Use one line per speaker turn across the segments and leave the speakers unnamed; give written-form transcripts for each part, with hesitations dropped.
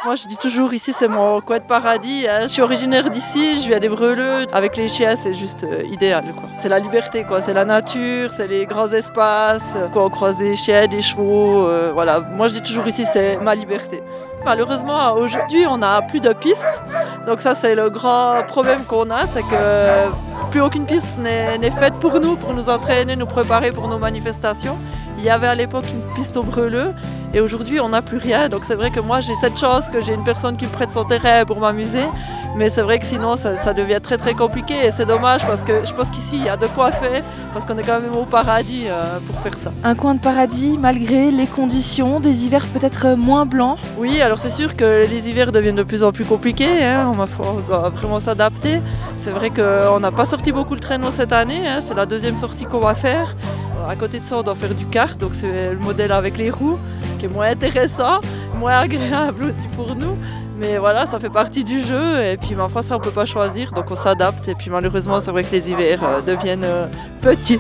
Moi, je dis toujours, ici, c'est mon coin de paradis, hein. Je suis originaire d'ici, je viens des Breuleux. Avec les chiens, c'est juste idéal, quoi. C'est la liberté, quoi. C'est la nature, c'est les grands espaces. Quand on croise des chiens, des chevaux, voilà. Moi, je dis toujours, ici, c'est ma liberté. Malheureusement, aujourd'hui, on n'a plus de pistes. Donc ça, c'est le grand problème qu'on a, c'est que plus aucune piste n'est faite pour nous entraîner, nous préparer pour nos manifestations. Il y avait à l'époque une piste au Breuleux et aujourd'hui on n'a plus rien. Donc c'est vrai que moi j'ai cette chance que j'ai une personne qui me prête son terrain pour m'amuser. Mais c'est vrai que sinon ça devient très très compliqué et c'est dommage parce que je pense qu'ici il y a de quoi faire parce qu'on est quand même au paradis pour faire ça.
Un coin de paradis malgré les conditions, des hivers peut-être moins blancs.
Oui, alors c'est sûr que les hivers deviennent de plus en plus compliqués, hein. On doit vraiment s'adapter. C'est vrai qu'on n'a pas sorti beaucoup le traîneau cette année, hein. C'est la deuxième sortie qu'on va faire. À côté de ça, on doit faire du kart, donc c'est le modèle avec les roues, qui est moins intéressant, moins agréable aussi pour nous. Mais voilà, ça fait partie du jeu, et puis ma foi, ça on ne peut pas choisir, donc on s'adapte. Et puis malheureusement, c'est vrai que les hivers deviennent petits.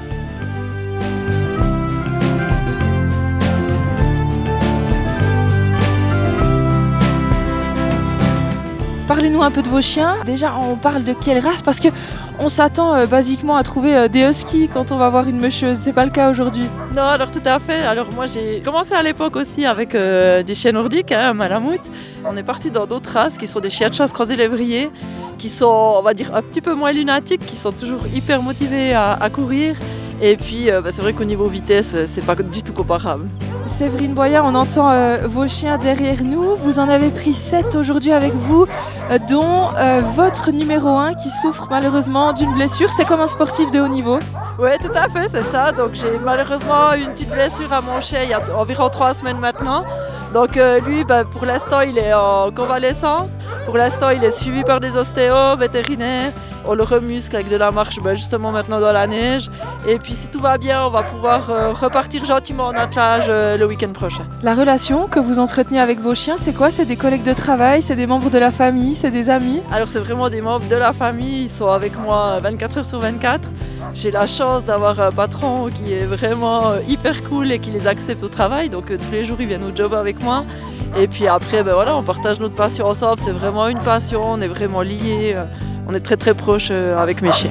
Parlez-nous un peu de vos chiens. Déjà, on parle de quelle race? Parce qu'on s'attend basiquement à trouver des huskies quand on va voir une meucheuse. C'est pas le cas aujourd'hui.
Non, alors tout à fait. Alors moi, j'ai commencé à l'époque aussi avec des chiens nordiques, hein, Malamute. On est parti dans d'autres races qui sont des chiens de chasse croisés-lévriers, qui sont, on va dire, un petit peu moins lunatiques, qui sont toujours hyper motivés à courir. Et puis, c'est vrai qu'au niveau vitesse, c'est pas du tout comparable.
Séverine Boyard, on entend vos chiens derrière nous. Vous en avez pris 7 aujourd'hui avec vous, dont votre numéro 1 qui souffre malheureusement d'une blessure. C'est comme un sportif de haut niveau.
Oui, tout à fait, c'est ça. Donc j'ai malheureusement une petite blessure à mon chien il y a environ 3 semaines maintenant. Donc lui, pour l'instant, il est en convalescence. Pour l'instant, il est suivi par des ostéos, vétérinaires. On le remuscle avec de la marche justement maintenant dans la neige. Et puis si tout va bien, on va pouvoir repartir gentiment en attelage le week-end prochain.
La relation que vous entretenez avec vos chiens, c'est quoi? C'est des collègues de travail, c'est des membres de la famille, c'est des amis?
Alors c'est vraiment des membres de la famille, ils sont avec moi 24 heures sur 24. J'ai la chance d'avoir un patron qui est vraiment hyper cool et qui les accepte au travail. Donc tous les jours, ils viennent au job avec moi. Et puis après, voilà, on partage notre passion ensemble. C'est vraiment une passion, on est vraiment liés. On est très très proches avec mes chiens.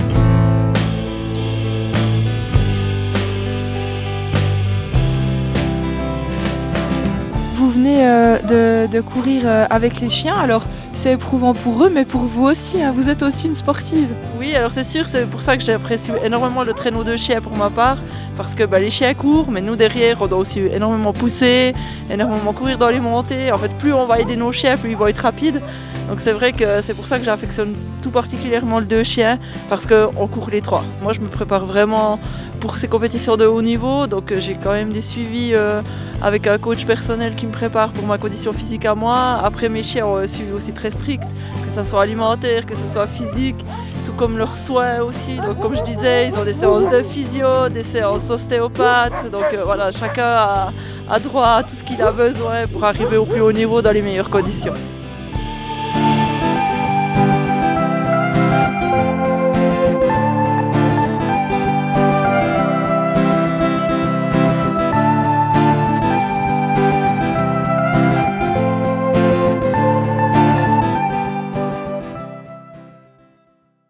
Vous venez de courir avec les chiens, alors c'est éprouvant pour eux, mais pour vous aussi, hein, vous êtes aussi une sportive.
Oui, alors c'est sûr, c'est pour ça que j'apprécie énormément le traîneau de chiens pour ma part, parce que les chiens courent, mais nous derrière, on doit aussi énormément pousser, énormément courir dans les montées. En fait, plus on va aider nos chiens, plus ils vont être rapides. Donc c'est vrai que c'est pour ça que j'affectionne tout particulièrement le 2 chiens, parce qu'on court les 3. Moi, je me prépare vraiment pour ces compétitions de haut niveau, donc j'ai quand même des suivis avec un coach personnel qui me prépare pour ma condition physique à moi. Après, mes chiens ont un suivi aussi très strict, que ce soit alimentaire, que ce soit physique, tout comme leurs soins aussi. Donc comme je disais, ils ont des séances de physio, des séances ostéopathes, donc voilà, chacun a droit à tout ce qu'il a besoin pour arriver au plus haut niveau dans les meilleures conditions.